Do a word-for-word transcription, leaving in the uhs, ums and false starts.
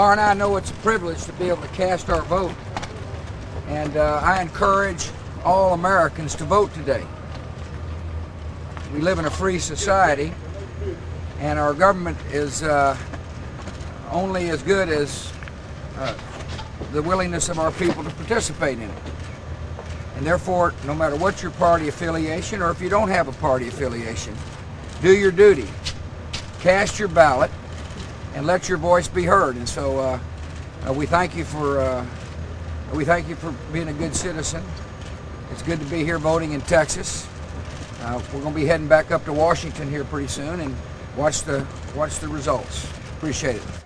Laura and I know it's a privilege to be able to cast our vote, and uh, I encourage all Americans to vote today. We live in a free society, and our government is uh, only as good as uh, the willingness of our people to participate in it. And therefore, no matter what your party affiliation, or if you don't have a party affiliation, do your duty. Cast your ballot and let your voice be heard. And so uh, uh, we thank you for uh, we thank you for being a good citizen. It's good to be here voting in Texas. Uh, we're going to be heading back up to Washington here pretty soon and watch the watch the results. Appreciate it.